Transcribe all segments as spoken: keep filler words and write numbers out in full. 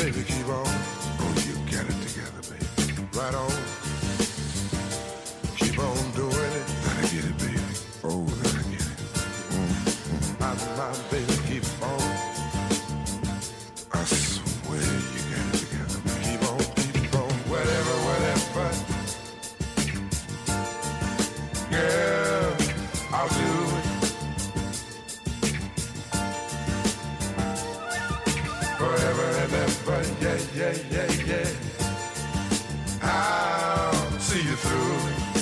baby, keep on. Oh, you got it together, baby. Right on. Keep on doing it. Gotta get it, baby. Oh, gotta get it. Mm-hmm. My, my baby, keep on. I swear you got it together. Keep on, keep on. Whatever, whatever. Girl, I'll do it. Forever and ever, yeah, yeah, yeah, yeah. I'll see you through.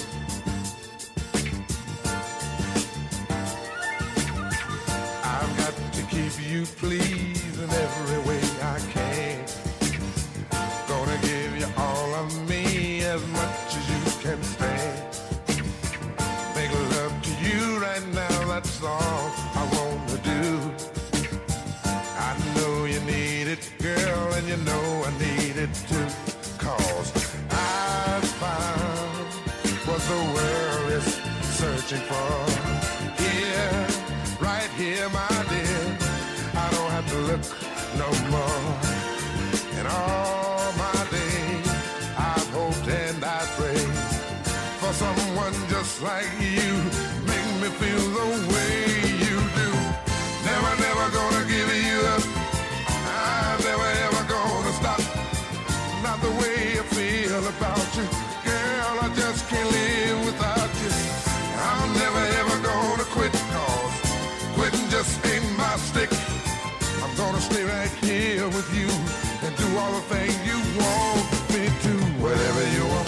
I've got to keep you pleased in every way I can. Gonna give you all of me as much as you can stand. Make love to you right now, that's all I wanna do. I know you need it, girl, and you know I need it too. Cause I found what the world is searching for. Here, right here, my dear, I don't have to look no more. And all my days, I've hoped and I prayed for someone just like you. Make me feel the way you do. Never, never gonna give you up. I'm never ever gonna stop. Not the way I feel about you. Girl, I just can't live without you. I'm never ever gonna quit, cause quitting just ain't my stick. I'm gonna stay right here with you and do all the things you want me to. Whatever you want.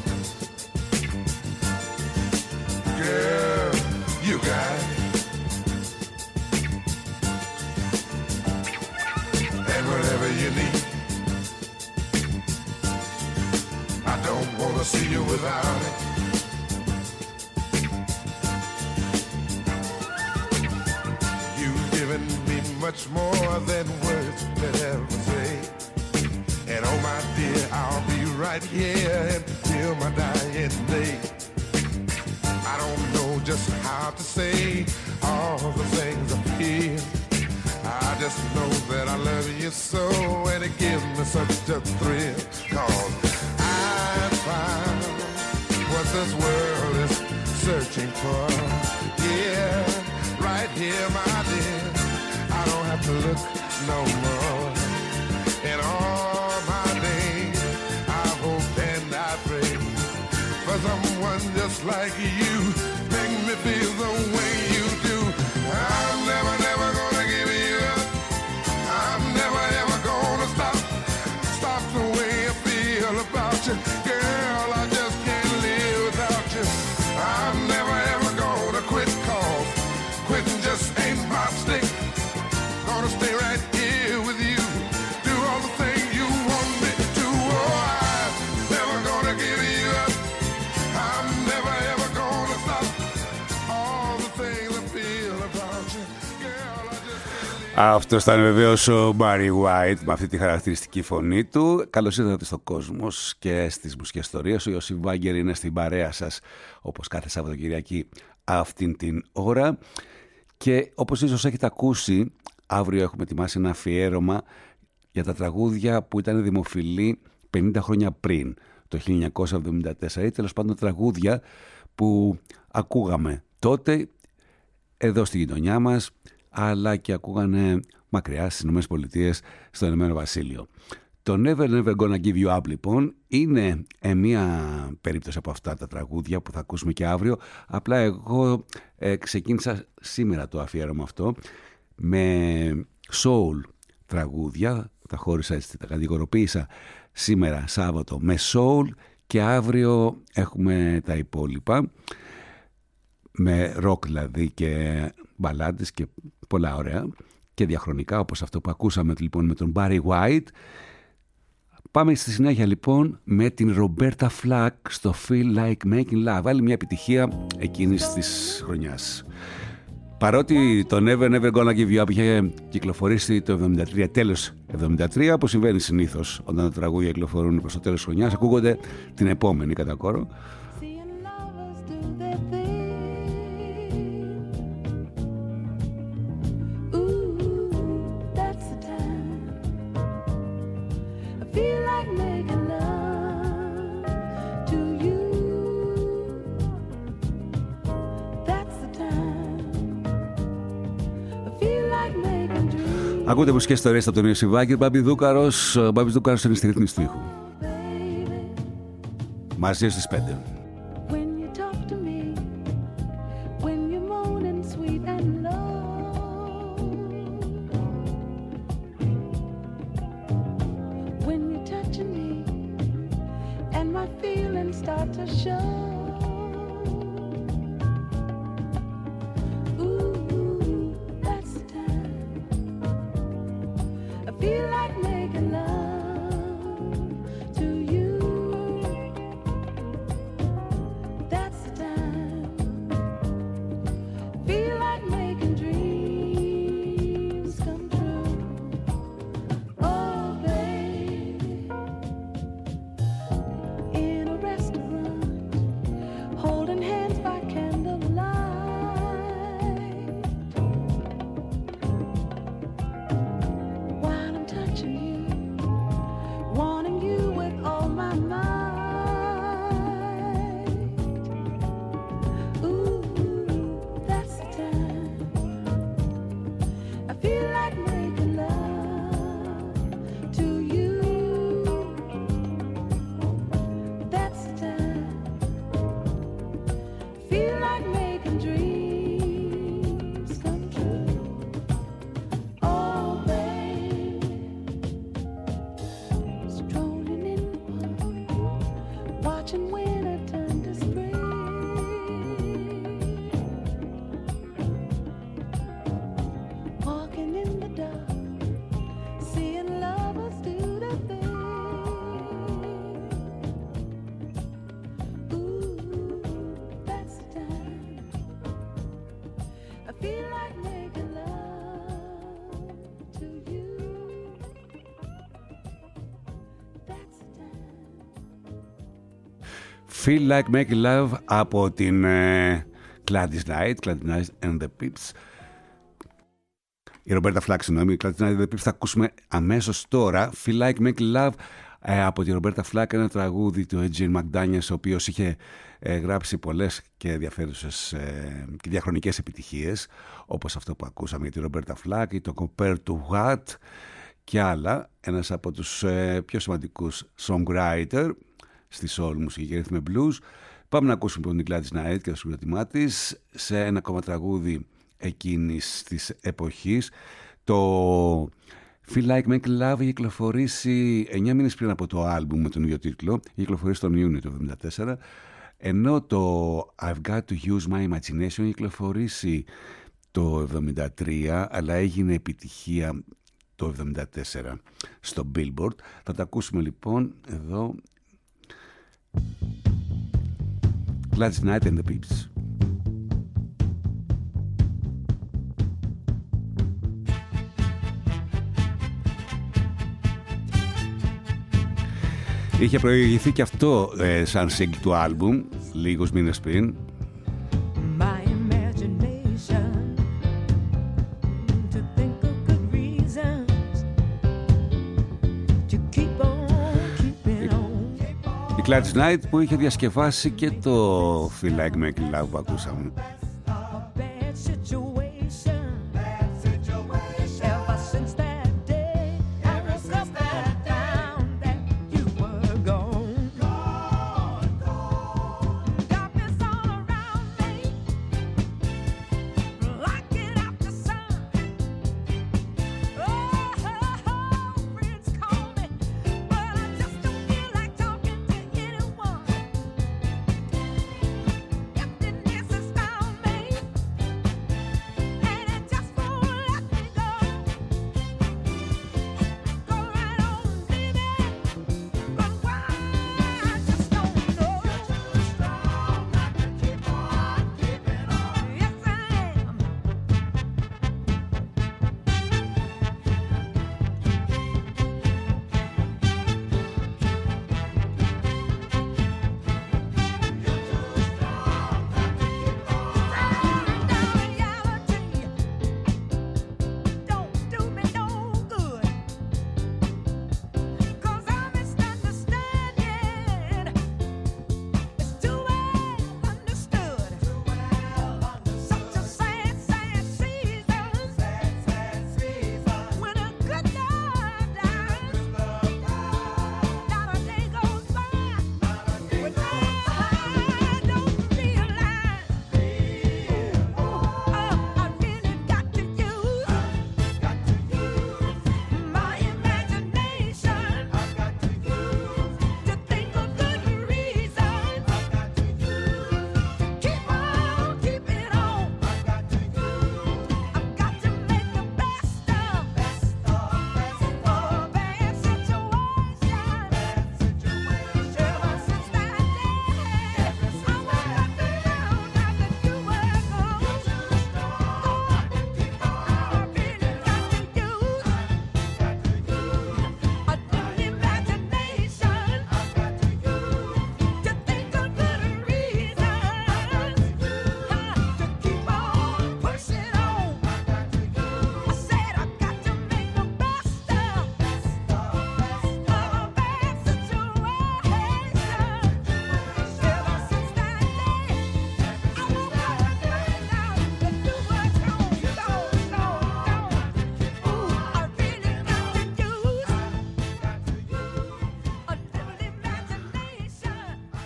Girl, you got it. And whatever you need, I don't wanna see you without it. You've given me much more than words could ever say. And oh my dear, I'll be right here until my dying day. I don't know just how to say all the things I feel. I just know that I love you so, and it gives me such a thrill. Cause I found what this world is searching for. Yeah, right here, my dear, I don't have to look no more. In all my days, I hope and I pray for someone just like you. Make me feel the way you do. I'm never, never gonna give you up. I'm never, ever gonna stop. Stop the way I feel about you. Girl, I just can't live without you. I'm never, ever gonna quit, cause quitting just ain't my stick. Gonna stay right here with you. Do all the things you want me to. Oh, I'm never gonna give you up. I'm never, ever gonna stop. All the things I feel about you. Girl, I just can't live. Αυτό ήταν βεβαίως ο Barry White με αυτή τη χαρακτηριστική φωνή του. Καλώς ήρθατε στο Κόσμος και στις μουσικές ιστορίες. Ο Ιωσήφ Βάγκερ είναι στην παρέα σας όπως κάθε Σαββατοκυριακή αυτήν την ώρα. Και όπως ίσως έχετε ακούσει, αύριο έχουμε ετοιμάσει ένα αφιέρωμα για τα τραγούδια που ήταν δημοφιλή πενήντα χρόνια πριν, το χίλια εννιακόσια εβδομήντα τέσσερα, ή τέλος πάντων τραγούδια που ακούγαμε τότε εδώ στη γειτονιά μας, αλλά και ακούγανε μακριά στις Ηνωμένες Πολιτείες, στο Ηνωμένο Βασίλειο. Το Never Never Gonna Give You Up λοιπόν είναι ε, μία περίπτωση από αυτά τα τραγούδια που θα ακούσουμε και αύριο. Απλά εγώ ε, ξεκίνησα σήμερα το αφιέρωμα αυτό με soul τραγούδια, τα χώρισα έτσι, τα κατηγοροποίησα σήμερα Σάββατο με soul και αύριο έχουμε τα υπόλοιπα με rock δηλαδή και μπαλάντες και πολλά ωραία και διαχρονικά όπως αυτό που ακούσαμε λοιπόν με τον Barry White. Πάμε στη συνέχεια λοιπόν με την Roberta Flack στο Feel Like Making Love, άλλη μια επιτυχία εκείνης της χρονιάς. Παρότι το Never Never Gonna Give You Up είχε κυκλοφορήσει το εβδομήντα τρία, τέλος εβδομήντα τρία, όπως συμβαίνει συνήθως όταν τα τραγούδια κυκλοφορούν προς το τέλος της χρονιάς, ακούγονται την επόμενη κατά κόρο. Ακούτε μουσικές ιστορίες από τον Ιωσή Βάγκερ, Μπάμπη Δούκαρος. Ο Μπάμπης Δούκαρος είναι στη ρύθμιση του ήχου. Μαζί στις πέντε. Feel Like Making Love από την uh, Gladys Knight, Gladys Knight and the Pips. Η Ρομπέρτα Φλάκ, συγγνώμη, η Gladys Knight and the Pips θα ακούσουμε αμέσως τώρα. Feel Like Making Love ε, από τη Ρομπέρτα Φλάκ, ένα τραγούδι του Eugene McDaniels, ο οποίος είχε ε, γράψει πολλές και ενδιαφέρουσες ε, και διαχρονικές επιτυχίες, όπως αυτό που ακούσαμε για τη Ρομπέρτα Φλάκ ή το Compare to What και άλλα. Ένας από τους ε, πιο σημαντικούς songwriter στη soul μουσική και ρύθμ blues. Πάμε να ακούσουμε τον Gladys Knight και το συγκρότημά της σε ένα ακόμα τραγούδι εκείνης της εποχής. Το Feel Like Making Love είχε κυκλοφορήσει εννιά μήνες πριν από το άλμπουμ με τον ίδιο τίτλο. Είχε κυκλοφορήσει τον Ιούνιο του εβδομήντα τέσσερα, ενώ το I've Got to Use My Imagination είχε κυκλοφορήσει το εβδομήντα τρία, αλλά έγινε επιτυχία το εβδομήντα τέσσερα στο Billboard. Θα τα ακούσουμε λοιπόν εδώ. Gladys Knight and the Pips. Είχε προηγηθεί και αυτό ε, σαν single του άλμπουμ λίγους μήνες πριν. Gladys Knight που είχε διασκευάσει και το Feel Like Making Love που ακούσαμε. Found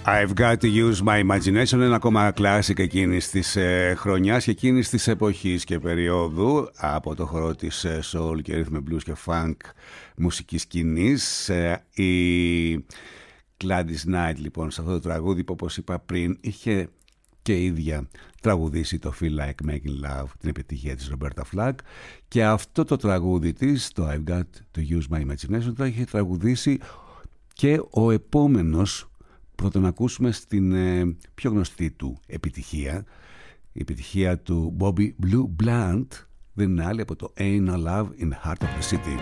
I've got to use my imagination, ένα ακόμα κλάσικ εκείνης της ε, χρονιάς και εκείνης της εποχής και περίοδου από το χώρο της ε, soul και rhythm blues και funk μουσικής σκηνής. Ε, η Gladys Knight λοιπόν σε αυτό το τραγούδι που όπως είπα πριν είχε και η ίδια τραγουδήσει το Feel Like Making Love, την επιτυχία της Roberta Flack, και αυτό το τραγούδι της, το I've got to use my imagination, το είχε τραγουδήσει και ο επόμενος που θα τον ακούσουμε στην ε, πιο γνωστή του επιτυχία, η επιτυχία του Bobby Blue Blunt, δεν είναι άλλη από το Ain't No Love in the Heart of the City.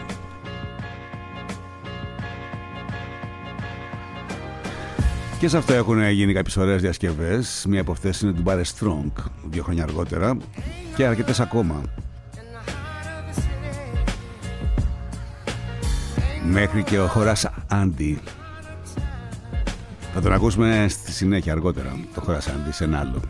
Και σε αυτό έχουν γίνει κάποιες ωραίες διασκευές. Μία από αυτές είναι του Barry Strong, δύο χρόνια αργότερα, και αρκετές ακόμα. Μέχρι και ο Χοράς Άντι. Θα τον ακούσουμε στη συνέχεια αργότερα, το Χοράς Άντι, σε ένα άλλο.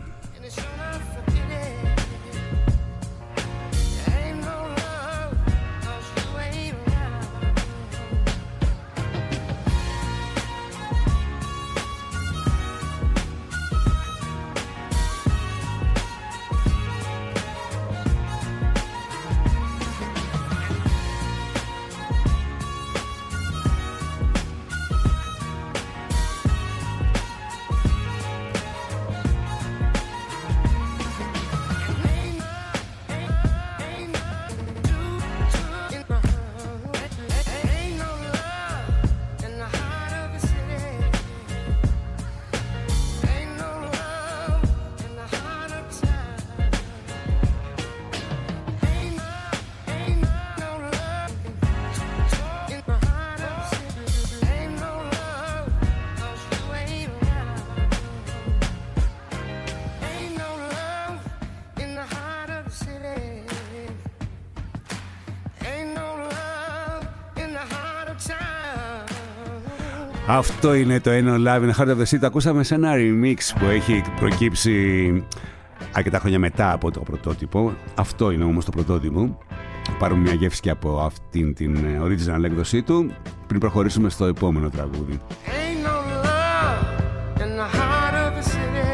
Αυτό είναι το Ain't No Love in the Heart of the City. Ακούσαμε σε ένα remix που έχει προκύψει αρκετά χρόνια μετά από το πρωτότυπο. Αυτό είναι όμως το πρωτότυπο. Πάρουμε μια γεύση και από αυτήν την original έκδοσή του πριν προχωρήσουμε στο επόμενο τραγούδι. Ain't no love in the heart of the city.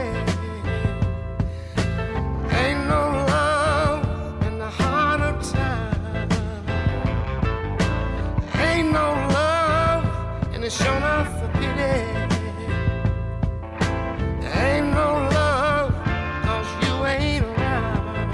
Ain't no love in the heart of town. Ain't no love and it's shown up for pity. Ain't no love 'cause you ain't around.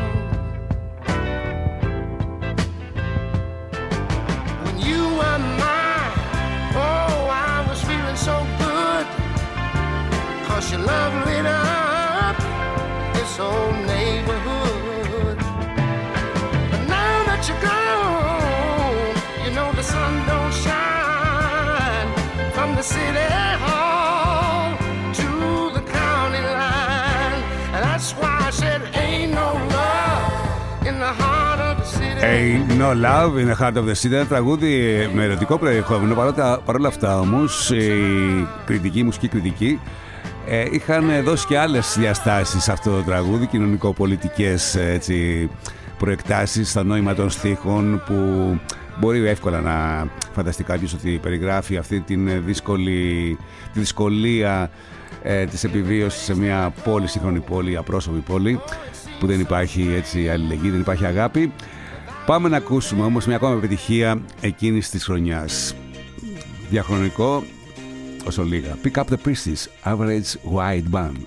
When you were mine, oh, I was feeling so good, 'cause your love lit up this old neighborhood. But now that you're gone, you know the sun don't shine from the city hall to the county line. And that's why I said ain't no love in the heart of the city. Ain't No Love in the Heart of the City. Ένα τραγούδι με ερωτικό περιεχόμενο. Παρόλα αυτά όμως, η κριτική, μουσική κριτική, ε, είχαν δώσει και άλλες διαστάσεις σε αυτό το τραγούδι, κοινωνικοπολιτικές έτσι, προεκτάσεις στα νόημα των στίχων, που μπορεί εύκολα να φανταστεί κάποιος ότι περιγράφει αυτή την δύσκολη, τη δυσκολία ε, της επιβίωσης σε μια πόλη, σύγχρονη πόλη, απρόσωπη πόλη, που δεν υπάρχει έτσι αλληλεγγύη, δεν υπάρχει αγάπη. Πάμε να ακούσουμε όμως μια ακόμα επιτυχία εκείνης της χρονιάς. Διαχρονικό όσο λίγα. Pick Up the Pieces, Average White Band.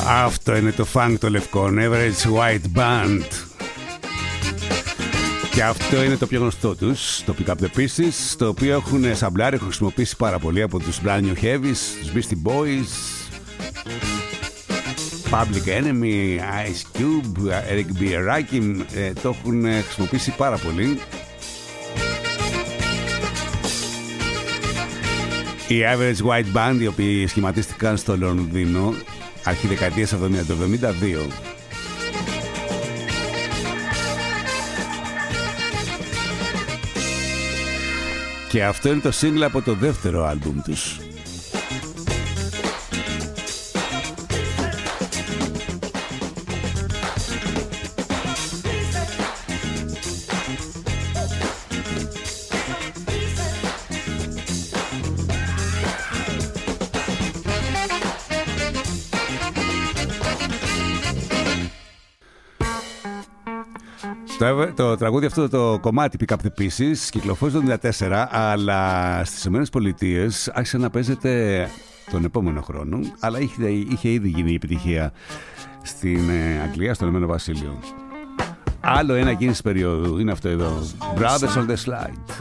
Αυτό είναι το funk το λευκό, Average White Band. Και αυτό είναι το πιο γνωστό τους, το Pick Up The Pieces, το οποίο έχουν σαμπλάρει, έχουν χρησιμοποιήσει πάρα πολύ από τους Brand New Heavies, τους Beastie Boys, Public Enemy, Ice Cube, Eric B. Rakim, ε, το έχουν χρησιμοποιήσει πάρα πολύ. Οι Average White Band, οι οποίοι σχηματίστηκαν στο Λονδίνο αρχή δεκαετίας εβδομήντα, το εβδομήντα δύο. Και αυτό είναι το single από το δεύτερο άλμπουμ τους. Το, το τραγούδι αυτό, το κομμάτι Pick Up The Pieces, κυκλοφόρησε το εβδομήντα τέσσερα, αλλά στις ΗΠΑ άρχισε να παίζεται τον επόμενο χρόνο, αλλά είχε, είχε ήδη γίνει η επιτυχία στην Αγγλία, στον Ηνωμένο Βασίλειο. Άλλο ένα εκείνης περίοδου είναι αυτό εδώ, Brothers on the Slide.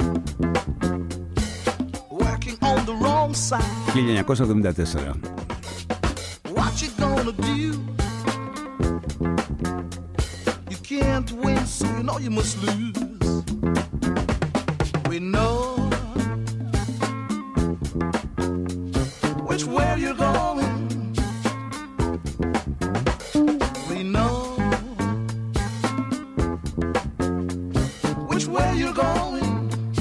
χίλια εννιακόσια εβδομήντα τέσσερα. What you gonna do? Can't win, so you know you must lose. We know which way you're going. We know which way you're going.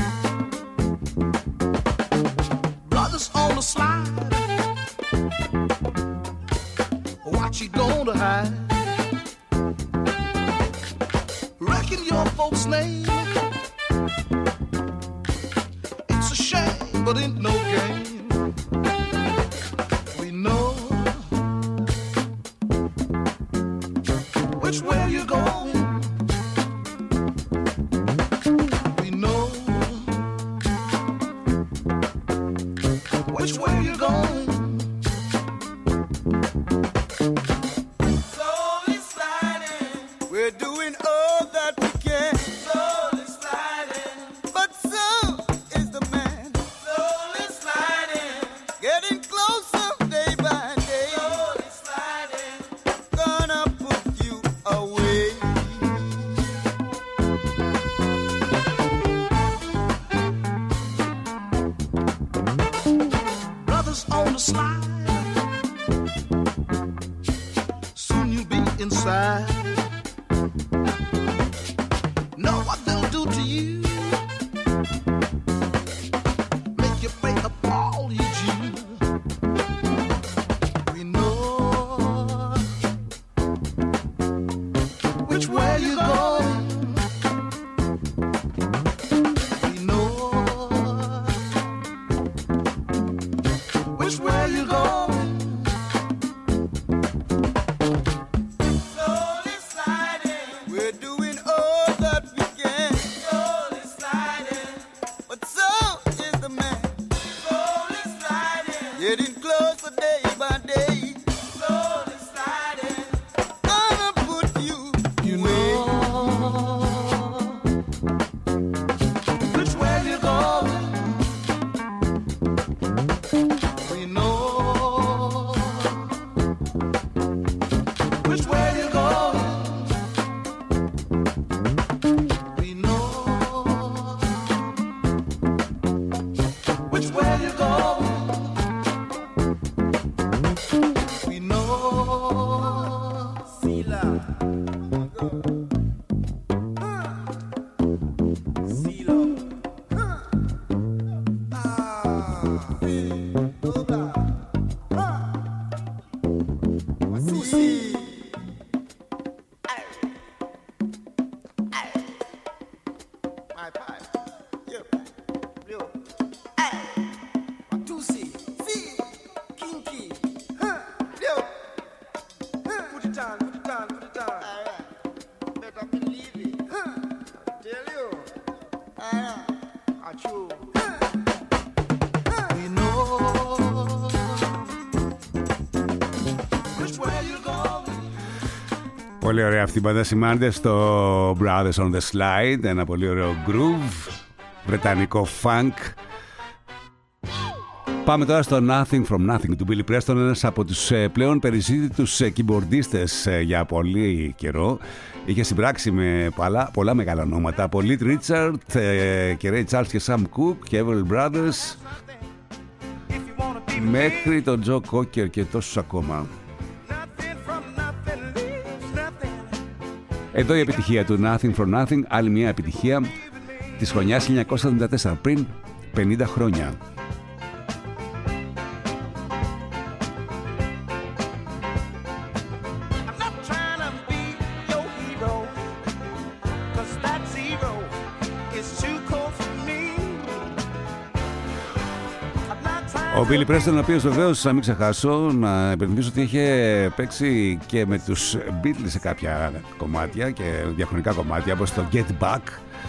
Brothers on the slide. What you gonna hide? Your folks' name. It's a shame, but ain't no game. We know which way you're going. We know which way you're going. Slowly sliding, we're doing all that. Which way? Πολύ ωραία αυτή η μπάντα σημάνεται στο Brothers on the Slide, ένα πολύ ωραίο groove, βρετανικό funk. Πάμε τώρα στο Nothing from Nothing του Billy Preston, ένας από τους πλέον περιζήτητους keyboardistες για πολύ καιρό. Είχε συμπράξει με πολλά, πολλά μεγάλα ονόματα, από Little Richard και Ray Charles και Sam Cooke και Everly Brothers, μέχρι τον Joe Cocker και τόσους ακόμα. Εδώ η επιτυχία του Nothing from Nothing, άλλη μια επιτυχία της χρονιάς χίλια εννιακόσια εβδομήντα τέσσερα, πριν πενήντα χρόνια. Ο Billy Preston, ο οποίος βεβαίως, να μην ξεχάσω, να υπενθυμίσω ότι είχε παίξει και με τους Beatles σε κάποια κομμάτια και διαχρονικά κομμάτια, όπως το Get Back,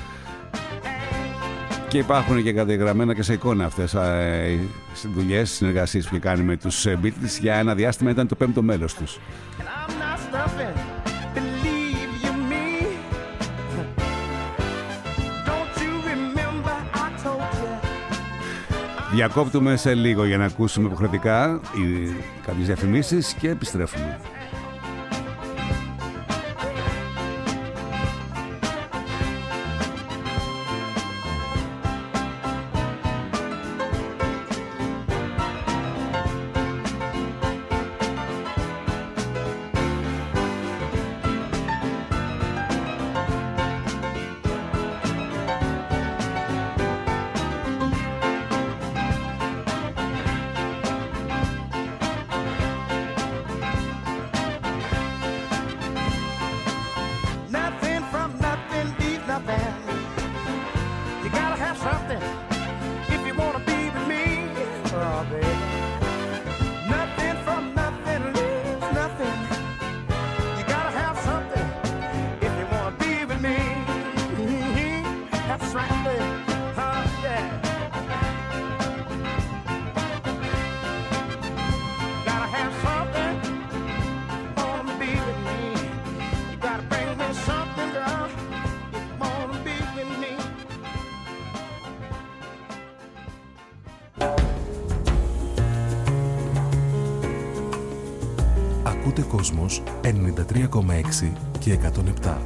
και υπάρχουν και καταγραμμένα και σε εικόνα αυτές οι δουλειές, συνεργασίες που είχε κάνει με τους Beatles. Για ένα διάστημα ήταν το πέμπτο μέλος τους. Διακόπτουμε σε λίγο για να ακούσουμε υποχρεωτικά κάποιες διαφημίσεις και επιστρέφουμε. Κόσμος ενενήντα τρία κόμμα έξι και εκατόν επτά.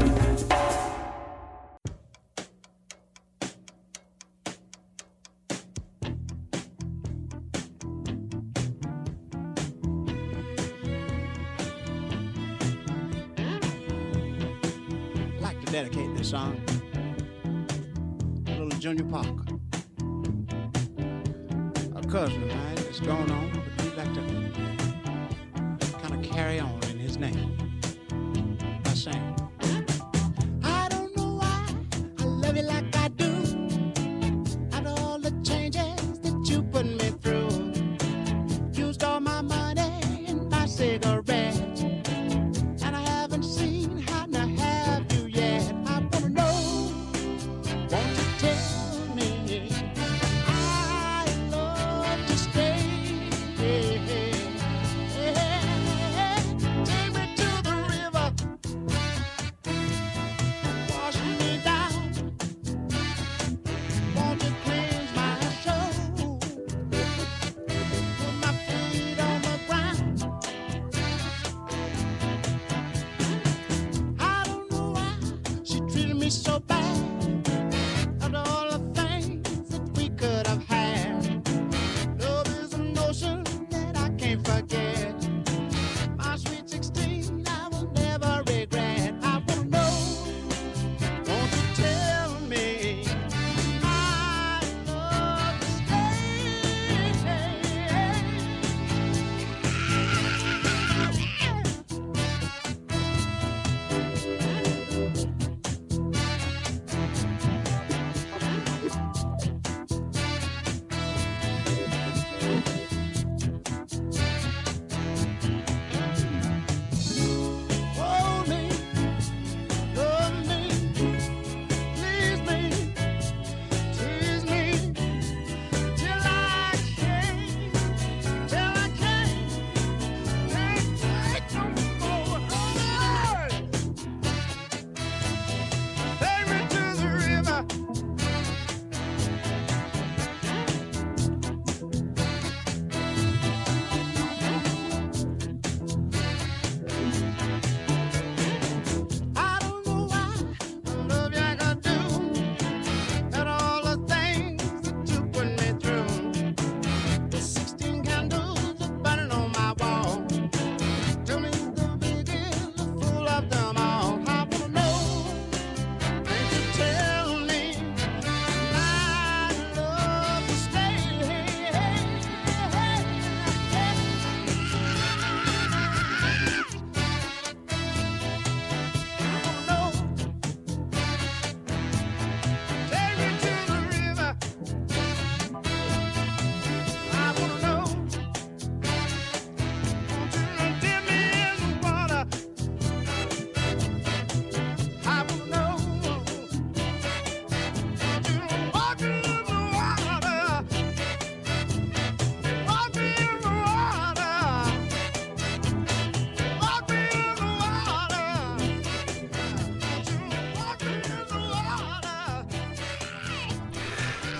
Like to dedicate this song to little Junior Parker, a cousin of mine that's gone on, but we'd like to carry on in his name by saying, I don't know why I love you like I do, after all the changes that you put me through. Used all my money and my cigarettes, and I haven't seen how to have you yet. I wanna know, won't you tell me I love to stay?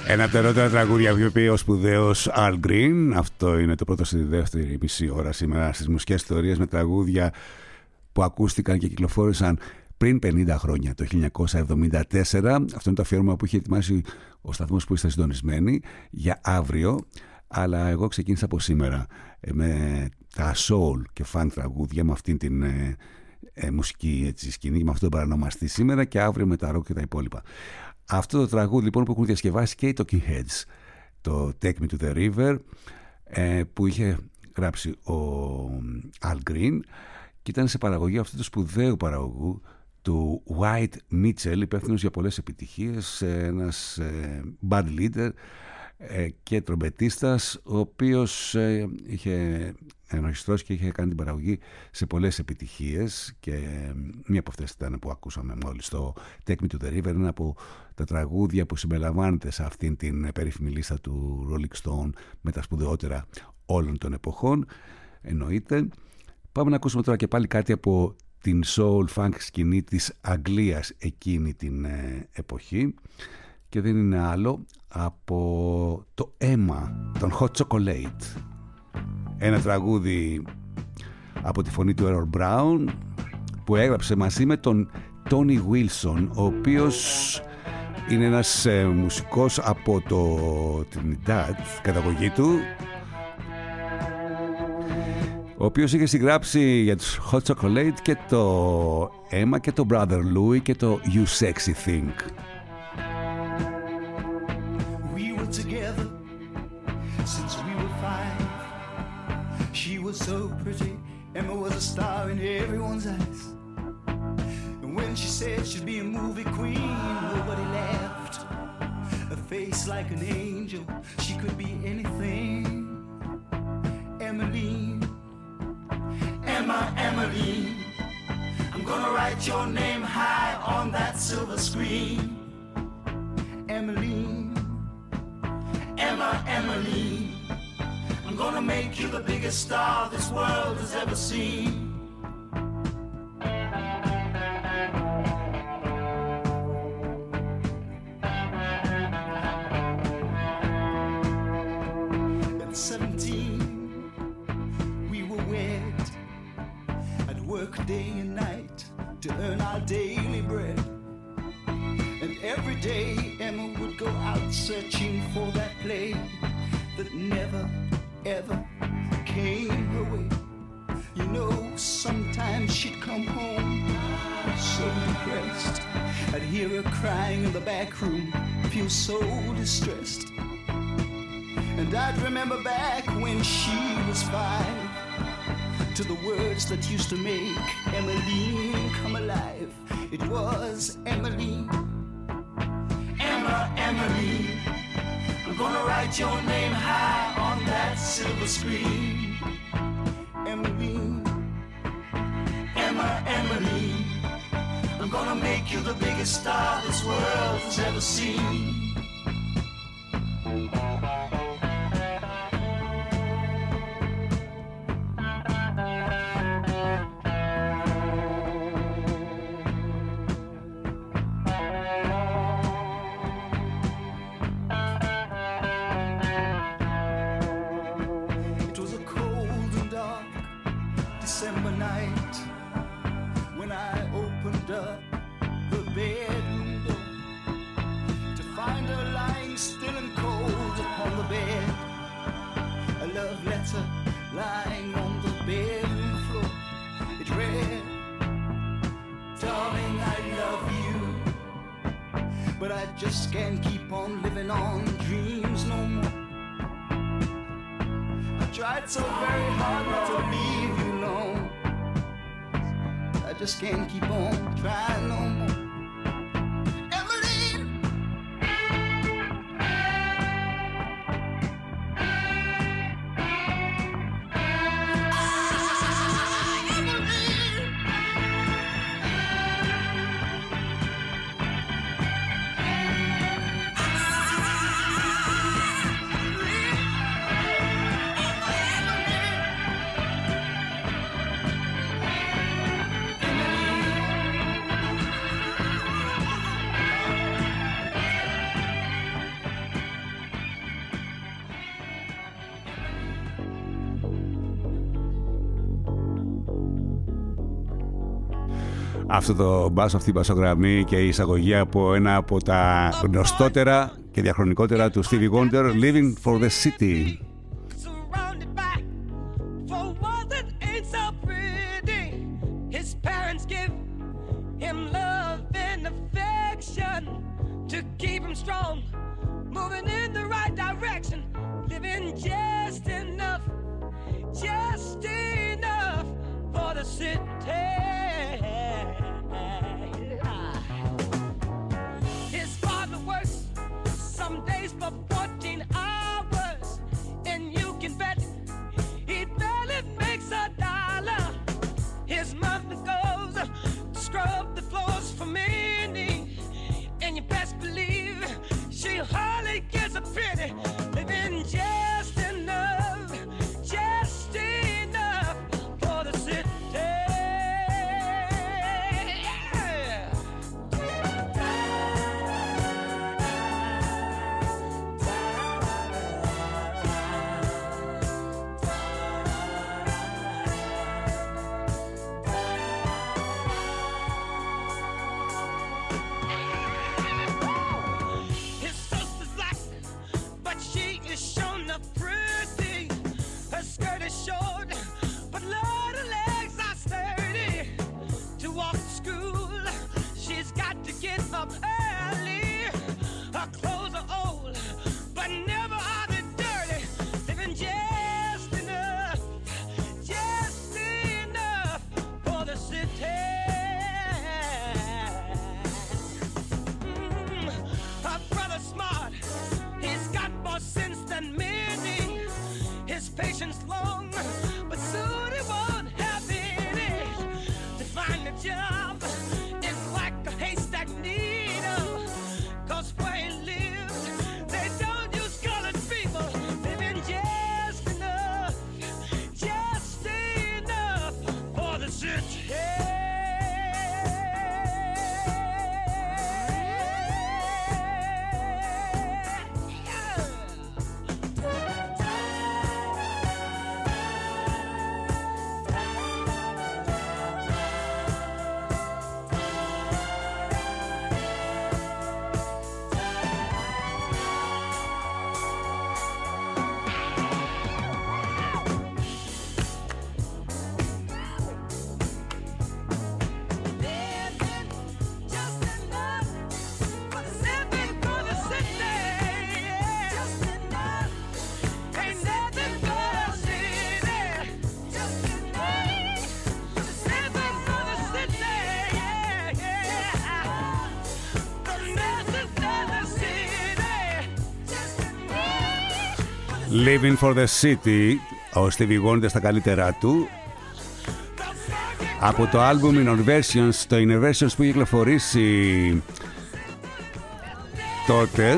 Ένα από τα νεότερα τραγούδια που είπε ο σπουδαίος Al Green. Αυτό είναι το πρώτο στη δεύτερη μισή ώρα σήμερα στις μουσικές ιστορίες, με τραγούδια που ακούστηκαν και κυκλοφόρησαν πριν πενήντα χρόνια, το χίλια εννιακόσια εβδομήντα τέσσερα. Αυτό είναι το αφιέρωμα που είχε ετοιμάσει ο σταθμός που είστε συντονισμένοι για αύριο. Αλλά εγώ ξεκίνησα από σήμερα με τα soul και funk τραγούδια, με αυτήν την ε, ε, μουσική έτσι, σκηνή, με αυτό το παρανομαστή σήμερα, και αύριο με τα rock και τα υπόλοιπα. Αυτό το τραγούδι λοιπόν που έχουν διασκευάσει και οι Talking Heads, το Take Me to the River, ε, που είχε γράψει ο Al Green, και ήταν σε παραγωγή αυτού του σπουδαίου παραγωγού του White Mitchell, υπεύθυνος για πολλές επιτυχίες, ένας ε, band leader ε, και τρομπετίστας, ο οποίος ε, είχε ενορχιστρώσει και είχε κάνει την παραγωγή σε πολλές επιτυχίες, και μία από αυτές ήταν που ακούσαμε μόλις, το Take Me to the River, ένα από τα τραγούδια που συμπεριλαμβάνεται σε αυτήν την περίφημη λίστα του Rolling Stone με τα σπουδαιότερα όλων των εποχών, εννοείται. Πάμε να ακούσουμε τώρα και πάλι κάτι από την soul funk σκηνή της Αγγλίας εκείνη την ε, εποχή, και δεν είναι άλλο από το αίμα των Hot Chocolate, ένα τραγούδι από τη φωνή του Errol Brown που έγραψε μαζί με τον Tony Wilson, ο οποίος είναι ένας ε, μουσικός από το Trinidad, καταγωγή του, ο οποίος είχε συγγράψει για τους Hot Chocolate και το Emma και το Brother Louie και το You Sexy Thing. We were together since we were five. She was so pretty, Emma was a star in everyone's eyes. And when she said she'd be a movie queen, nobody laughed. A face like an angel, she could be anything. Emmeline, Emma, Emmeline, I'm gonna write your name high on that silver screen. Emmeline, Emma, Emmeline, I'm gonna make you the biggest star this world has ever seen. At seventeen, we were wed. I'd work day and night to earn our daily bread. And every day Emma would go out searching for that play that never, ever came her way. You know, sometimes she'd come home so depressed. I'd hear her crying in the back room, feel so distressed. And I'd remember back when she was five, to the words that used to make Emmeline come alive. It was Emmeline, Emma, Emmeline, I'm gonna write your name high on that silver screen. Emmeline, Emma, Emmeline, I'm gonna make you the biggest star this world has ever seen. Lying on the bedroom floor, it read, darling, I love you, but I just can't keep on living on dreams no more. I tried so very hard not to leave you alone. I just can't keep on trying no more. Αυτό το μπάσο, αυτή η μπασογραμμή και η εισαγωγή από ένα από τα γνωστότερα και διαχρονικότερα του Stevie Wonder, Living for the City. Moving in the right direction, living just enough, just enough for the city. His father works some days for fourteen hours, and you can bet he barely makes a dollar. His mother goes to scrub the floors for many, and you best believe she hardly gets a penny, living just enough, just enough for the city. Living for the City, ο Stevie Wonder στα καλύτερά του, από το άλμπουμ Inner Versions, το Inner Versions που είχε κυκλοφορήσει τότε,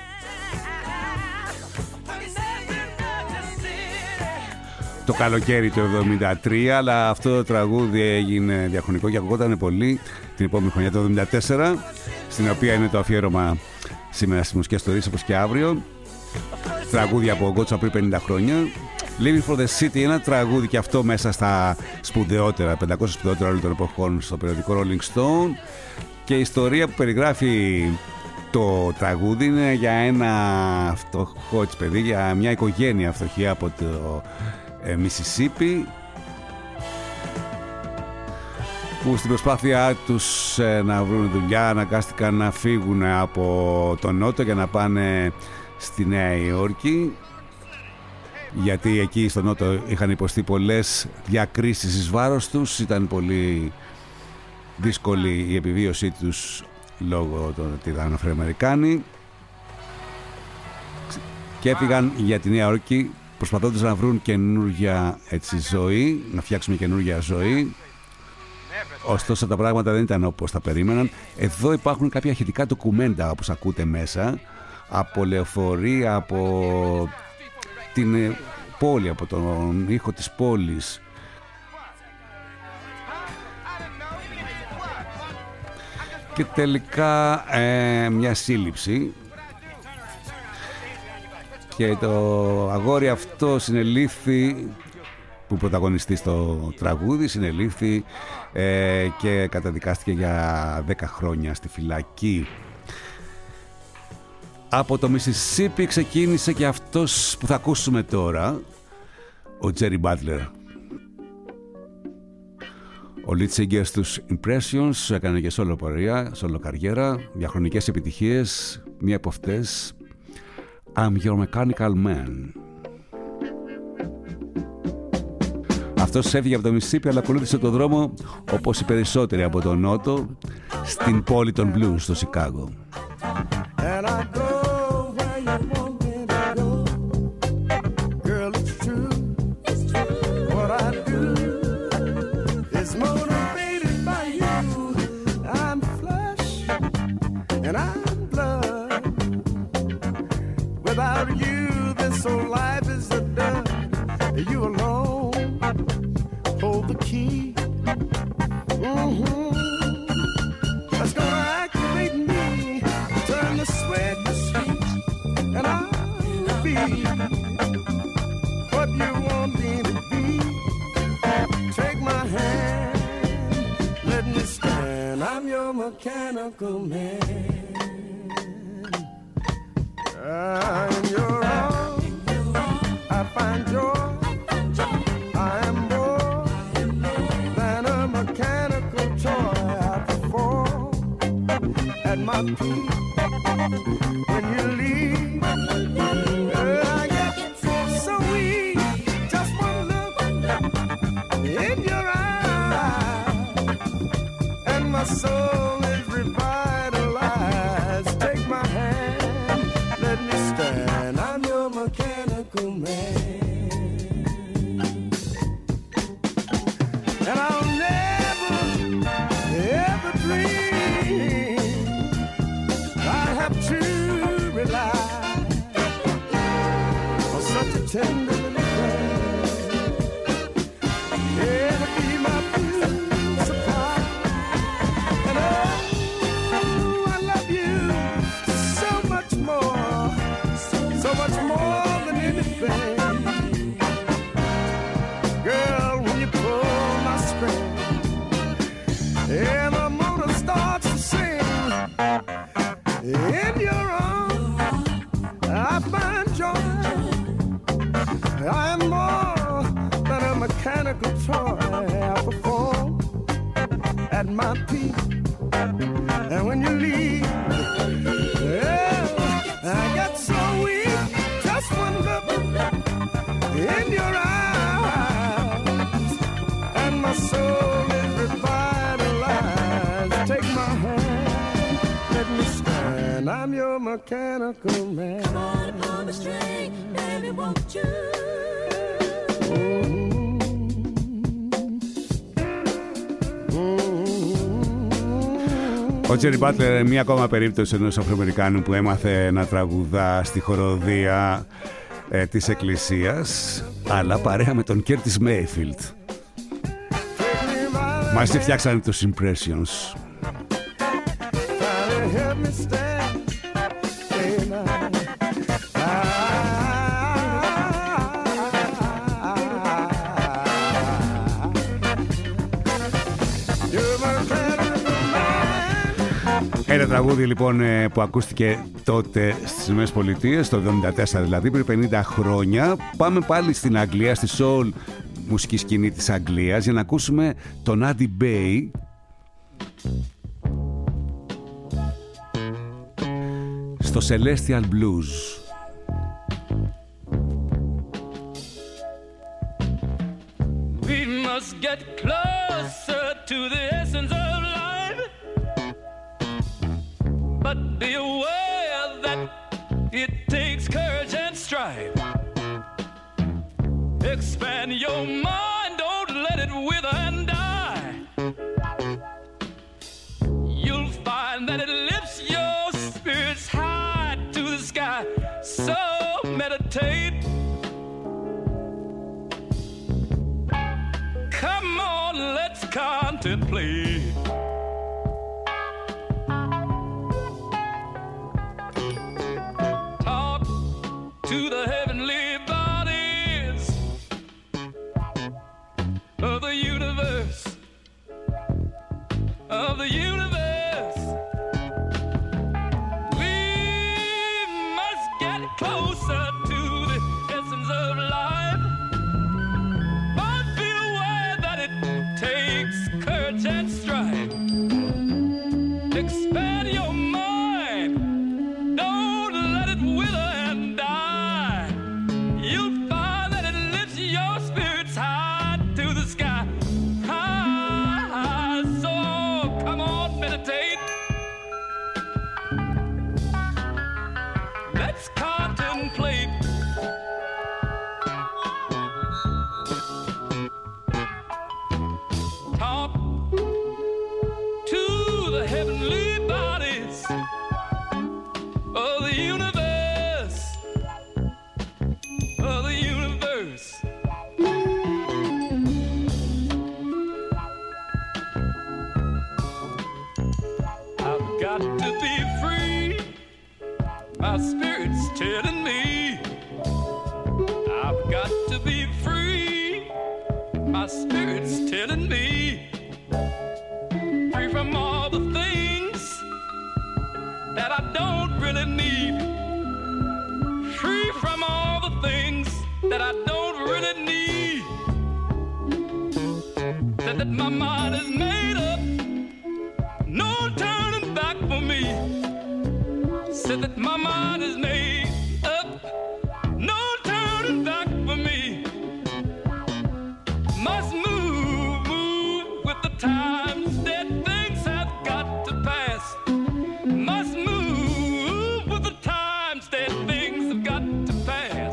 το καλοκαίρι του εβδομήντα τρία, αλλά αυτό το τραγούδι έγινε διαχρονικό και ακουγόταν πολύ την επόμενη χρονιά, το εβδομήντα τέσσερα, στην οποία είναι το αφιέρωμα σήμερα στις μουσικές ιστορίες, όπως και αύριο. Τραγούδια από Γκότσα πριν πενήντα χρόνια. Living for the City, ένα τραγούδι και αυτό μέσα στα σπουδαιότερα, πεντακόσια σπουδαιότερα όλων των εποχών στο περιοδικό Rolling Stone. Και η ιστορία που περιγράφει το τραγούδι είναι για ένα φτωχό έτσι παιδί, για μια οικογένεια φτωχή από το ε, Μισισίπι, που στην προσπάθειά τους ε, να βρουν δουλειά αναγκάστηκαν να φύγουν από τον Νότο για να πάνε στη Νέα Υόρκη, γιατί εκεί στον Νότο είχαν υποστεί πολλές διακρίσεις εις βάρος τους, ήταν πολύ δύσκολη η επιβίωσή τους λόγω του ότι ήταν Αφροαμερικάνοι, και έφυγαν για τη Νέα Υόρκη προσπαθώντας να βρουν καινούργια έτσι, ζωή, να φτιάξουν καινούργια ζωή. Ωστόσο τα πράγματα δεν ήταν όπως τα περίμεναν. Εδώ υπάρχουν κάποια αρχιτικά ντοκουμέντα όπως ακούτε μέσα, από λεωφορεία, από την πόλη, από τον ήχο της πόλης. Και τελικά ε, μια σύλληψη, και το αγόρι αυτό συνελήφθη που πρωταγωνιστεί στο τραγούδι, συνελήφθη ε, και καταδικάστηκε για δέκα χρόνια στη φυλακή. Από το Μισισίπι ξεκίνησε και αυτός που θα ακούσουμε τώρα, ο Τζέρι Μπάτλερ. Ο lead singer στους Impressions έκανε και solo πορεία, solo καριέρα, διαχρονικές επιτυχίες, μία από αυτές I'm Your Mechanical Man. Αυτός έφυγε από το Μισισίπι αλλά ακολούθησε το δρόμο όπως οι περισσότεροι από τον Νότο στην πόλη των blues στο Σικάγο. And I go where you want me to go. Girl, it's true. It's true. What I do is motivated by you. I'm flesh and I'm blood. Without you, this whole life is a dud. You alone hold the key. Mm-hmm. That's gonna activate me. Turn the sweat to sweet, and I'll be what you want me to be. Take my hand, let me stand. I'm your mechanical man. I'm your arms, I find joy. I am more than a mechanical toy. I perform at my peak. When you leave, uh, I get so weak. Just one look in your eyes, and my soul is revitalized. Take my hand, let me stand. I'm your mechanical man, and I'll never, ever dream to rely on such a tender little friend. Yeah, to be my food supply. And oh, I love you so much more, so much more than anything. Girl, when you pull my string, yeah, my motor starts to sing. In your arms, I find joy. I am more than a mechanical toy. I perform at my peak, and when you leave, well, I get so weak. Just one look in your eyes, and my soul is revitalized. Take my hand, let me stand. I'm your mechanical man. Come on, pull the string, baby, won't you? Mm-hmm. Ο Τζέρι Μπάτλερ, μία ακόμα περίπτωση ενός Αφροαμερικάνου που έμαθε να τραγουδά στη χοροδία ε, της εκκλησίας, αλλά παρέα με τον Κέρτις Μέιφιλντ. Μαζί φτιάξανε τους Impressions. Ένα τραγούδι λοιπόν που ακούστηκε τότε στις ΗΠΑ, το εβδομήντα τέσσερα δηλαδή, πριν πενήντα χρόνια. Πάμε πάλι στην Αγγλία, στη soul μουσική σκηνή της Αγγλίας, για να ακούσουμε τον Andy Bay στο Celestial Blues. We must get closer to the essence of life, but be aware that it takes courage and strife. Expand your mind, don't let it wither and die. You'll find that it lifts your spirits high to the sky. So meditate. Come on, let's contemplate. Talk to the heavenly bodies. of the universe. We must get closer to the essence of life, but be aware that it takes courage and strife. Expand your mind, don't let it wither and die. You'll find that it lifts your spirits high to the sky. High, so come on, meditate. Let's contemplate. Talk to the heavenly bodies of the universe, of the universe. I've got to be free, my spirit's telling me. I've got to be free, my spirit's telling me. Free from all the things that I don't really need. Free from all the things that I don't really need. Said that my mind is made up, no turning back for me. Said that my mind is made up, no turning back for me. Must move, move with the times that things have got to pass. Must move with the times that things have got to pass.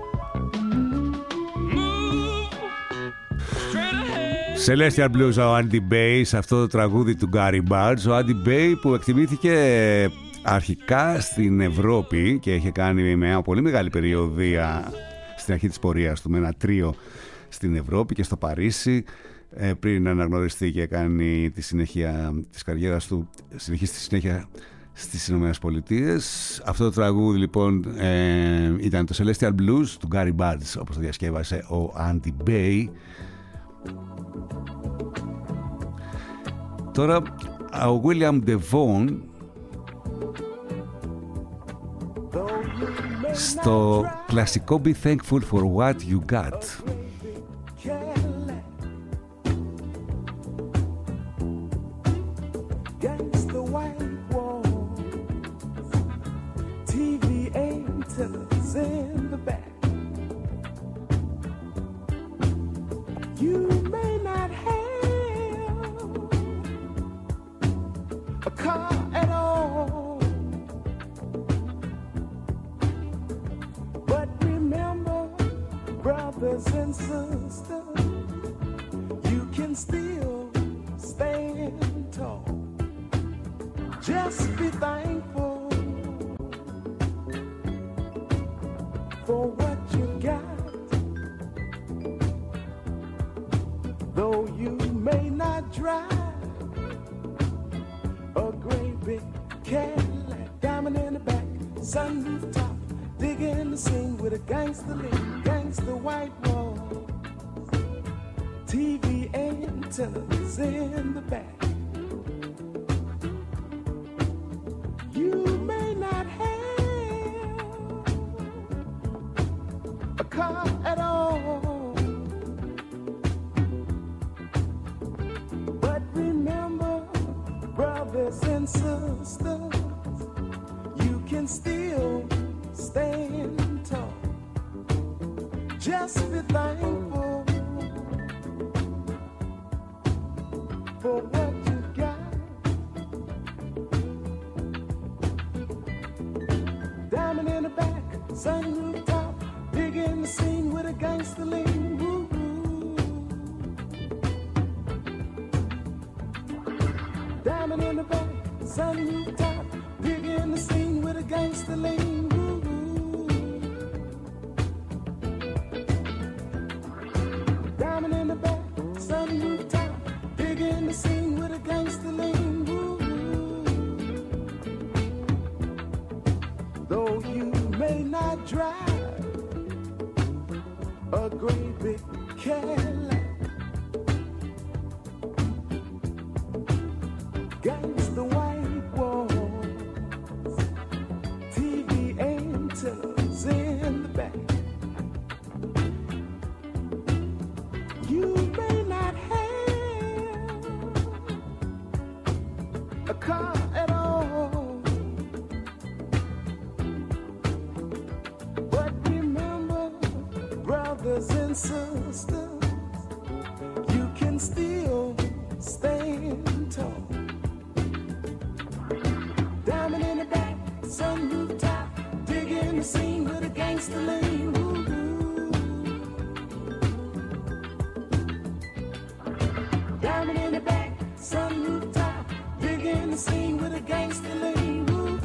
Move straight ahead. Celestial Blues, ο Andy Bay, σε αυτό το τραγούδι του Gary Bartz. Ο Andy Bay που εκτιμήθηκε αρχικά στην Ευρώπη και είχε κάνει μια πολύ μεγάλη περιοδία στην αρχή της πορείας του με ένα τρίο στην Ευρώπη και στο Παρίσι, πριν αναγνωριστεί και κάνει τη συνέχεια της καριέρας του, συνεχίσει τη συνέχεια στις Ηνωμένες Πολιτείες. Αυτό το τραγούδι λοιπόν ε, ήταν το Celestial Blues του Gary Bartz, όπως το διασκεύασε ο Andy Bay. Τώρα ο William DeVaughn στο κλασικό Be Thankful for What You Got. against the white walls, T V antennas in the back. You may not have a car at all, but remember, brothers and sisters, you can still stand tall. Diamond in the back, sun rooftop, digging the scene with a gangster lean. Diamond in the back, sun rooftop, digging the scene with a gangster lean.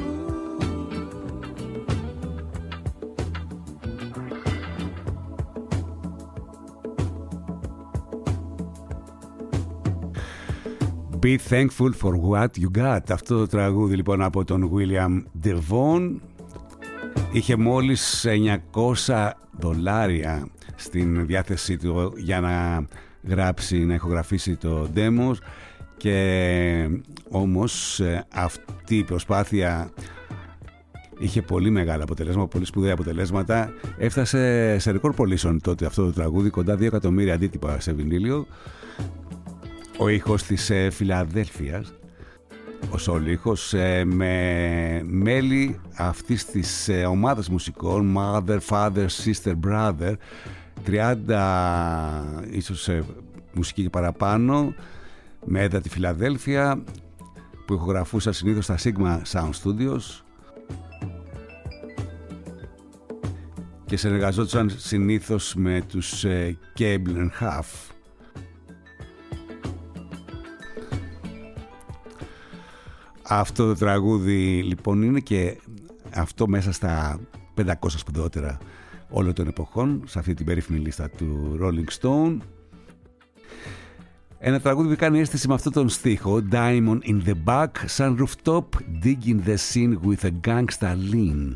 Be thankful for what you got. Αυτό το τραγούδι λοιπόν από τον William DeVaughn είχε μόλις εννιακόσια δολάρια στην διάθεσή του για να γράψει, να ηχογραφήσει το demo, και όμως αυτή η προσπάθεια είχε πολύ μεγάλα αποτελέσματα, πολύ σπουδαία αποτελέσματα. Έφτασε σε ρεκόρ πωλήσεων τότε αυτό το τραγούδι, κοντά δύο εκατομμύρια αντίτυπα σε βινίλιο. Ο ήχος της ε, Φιλαδέλφειας, ο σόλ ήχος, ε, με μέλη αυτής της ε, ομάδας μουσικών, Mother, Father, Sister, Brother, τριάντα ίσως ε, μουσική και παραπάνω, με έδρα τη Φιλαδέλφεια, που ηχογραφούσαν συνήθως στα Sigma Sound Studios και συνεργαζόντουσαν συνήθως με τους ε, Cable and Huff. Αυτό το τραγούδι λοιπόν είναι και αυτό μέσα στα πεντακόσια σπουδαιότερα όλων των εποχών, σε αυτή την περίφημη λίστα του Rolling Stone. Ένα τραγούδι που κάνει αίσθηση με αυτόν τον στίχο, Diamond in the back, sun rooftop, digging the scene with a gangsta lean.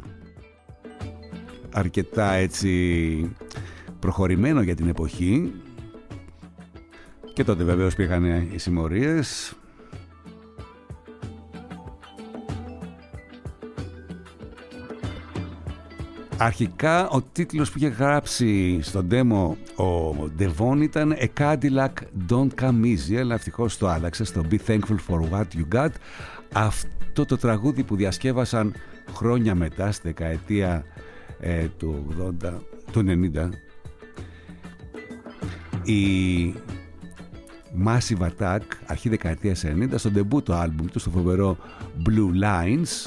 Αρκετά έτσι προχωρημένο για την εποχή, και τότε βεβαίως πήγαν οι συμμορίες. Αρχικά ο τίτλος που είχε γράψει στο demo ο DeVaughn ήταν A Cadillac Don't Come Easy, αλλά ευτυχώς το άλλαξε στο Be Thankful for What You Got. Αυτό το τραγούδι που διασκεύασαν χρόνια μετά, στη δεκαετία ε, του ογδόντα, του ενενήντα, η Massive Attack, αρχή δεκαετίας ενενήντα, στο ντεμπούτο άλμπουμ του, στο φοβερό Blue Lines.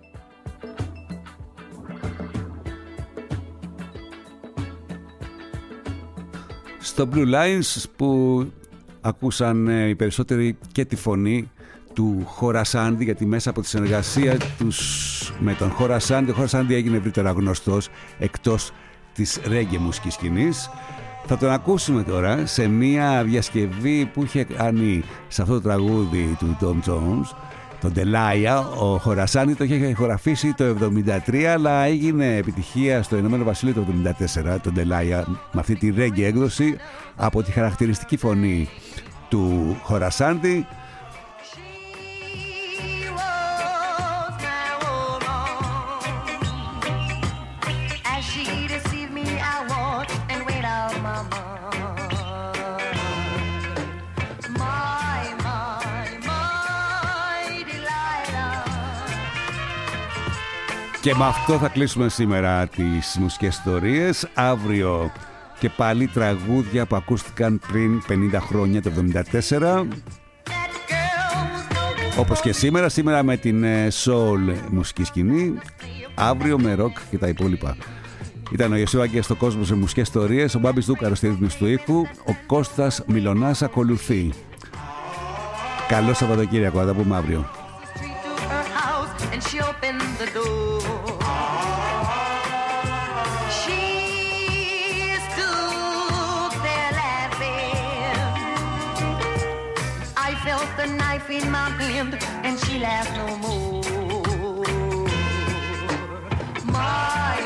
Στο Blue Lines, που ακούσαν οι περισσότεροι και τη φωνή του Χορασάντι, γιατί μέσα από τη συνεργασία τους με τον Χορασάντι, ο Χορασάντι έγινε ευρύτερα γνωστός εκτός της ρέγγε μουσικής σκηνής. Θα τον ακούσουμε τώρα σε μια διασκευή που είχε κάνει σε αυτό το τραγούδι του Tom Jones, τον Delia. Ο Χορασάντι το είχε ηχογραφήσει το εβδομήντα τρία, αλλά έγινε επιτυχία στο Ηνωμένο Βασίλειο το εβδομήντα τέσσερα, τον Delia, με αυτή τη ρέγγε έκδοση, από τη χαρακτηριστική φωνή του Χορασάντι. Και με αυτό θα κλείσουμε σήμερα τις μουσικές ιστορίες. Αύριο και πάλι τραγούδια που ακούστηκαν πριν πενήντα χρόνια, το εβδομήντα τέσσερα. Όπως και σήμερα, σήμερα με την soul μουσική σκηνή, αύριο με rock και τα υπόλοιπα. Ήταν ο Ιωσή Βάγγελης στο κόσμο σε μουσικές ιστορίες, ο Μπάμπης Δούκαρος στη ρύθμιση του ήχου, ο Κώστας Μιλωνάς ακολουθεί. Καλό Σαββατοκύριακο, θα τα πούμε αύριο. The knife in my hand and she laughed no more. My